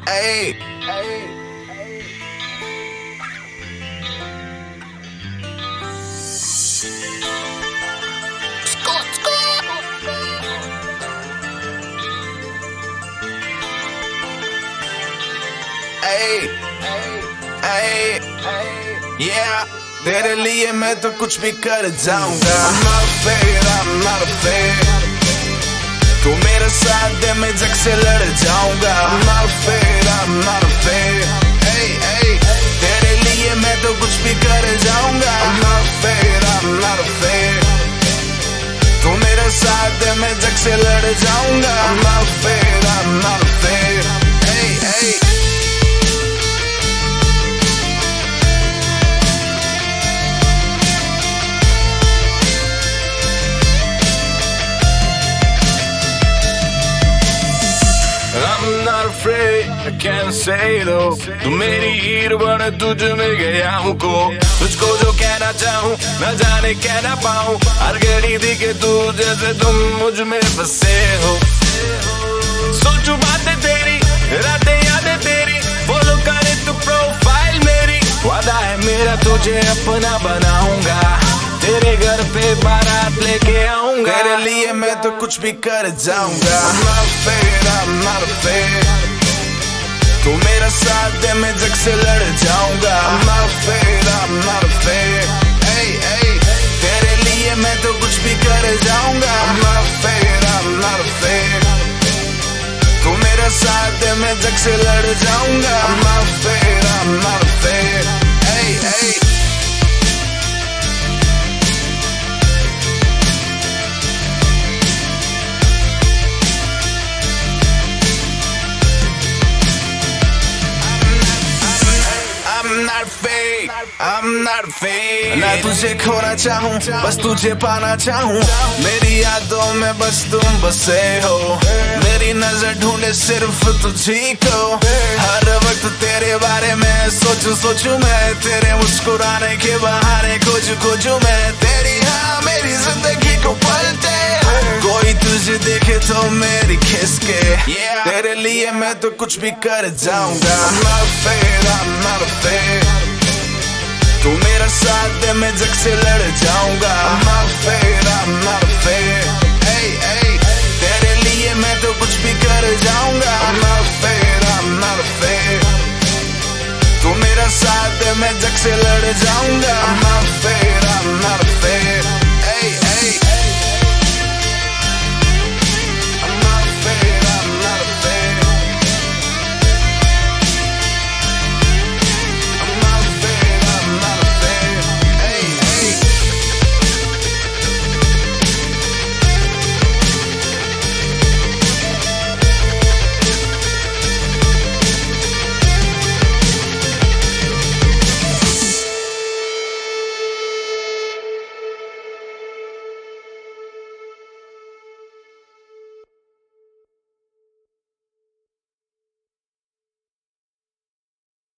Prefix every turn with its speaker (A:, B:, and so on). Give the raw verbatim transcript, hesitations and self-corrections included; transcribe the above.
A: Hey, hey, hey, yeah, तेरे लिए मैं तो कुछ भी कर जाऊंगा। I'm not afraid, I'm not afraid, तू मेरे साथ दे मैं जग से लड़ जाऊंगा। I'm not afraid, I'm not afraid, hey, hey, तेरे लिए मैं तो कुछ भी कर जाऊंगा। I'm not afraid, I'm not afraid, तू मेरे साथ दे मैं जग से लड़ जाऊंगा। I'm not afraid, I'm not afraid, hey, hey.
B: I'm not afraid, I can't say no, तू मेरी हीर बन तुझ में गया हूँ को, तुझको जो कहना चाहूँ न जाने कह ना पाऊँ, हर घड़ी दिखे तू जैसे तुम मुझ में बसे हो। सोचूं बातें तेरी, रातें यादें तेरी, फॉलो करे तू प्रोफाइल मेरी, वादा है मेरा तुझे अपना बनाऊंगा, तेरे घर पे बारात लेके आऊंगा।
A: तेरे लिए मैं तो कुछ भी कर जाऊंगा। I'm not afraid, I'm not afraid, तू मेरा साथ दे मैं जग से लड़ जाऊंगा। I'm not afraid, I'm not afraid, hey, hey, तेरे लिए मैं तो कुछ भी कर जाऊंगा। I'm not afraid, I'm not afraid, तू मेरा साथ दे मैं जग से लड़ जाऊंगा। I'm not afraid, I'm not afraid, hey, hey. I'm not fake, I'm not fake, ना तुझे खोना चाहूँ बस तुझे पाना चाहूँ, मेरी यादों में बस तुम बसे हो, मेरी नजर ढूंढे सिर्फ तुझी को, हर वक्त तेरे बारे में सोचूं सोचूं मैं, तेरे मुस्कुराने के बहाने खोजूं खोजूं मैं, तेरी हाँ मेरी जिंदगी को पलटे, कोई तुझे देखे तो मेरी खिसके, yeah, तेरे लिए मैं तो कुछ भी कर जाऊंगा। I'm not afraid, I'm not afraid, तू मेरा साथ दे मैं जग से लड़ जाऊंगा। I'm not afraid, I'm not afraid, hey, hey, तेरे लिए मैं तो कुछ भी कर जाऊंगा। I'm not afraid, I'm not afraid, तू मेरा साथ दे मैं जग से लड़ जाऊंगा। I'm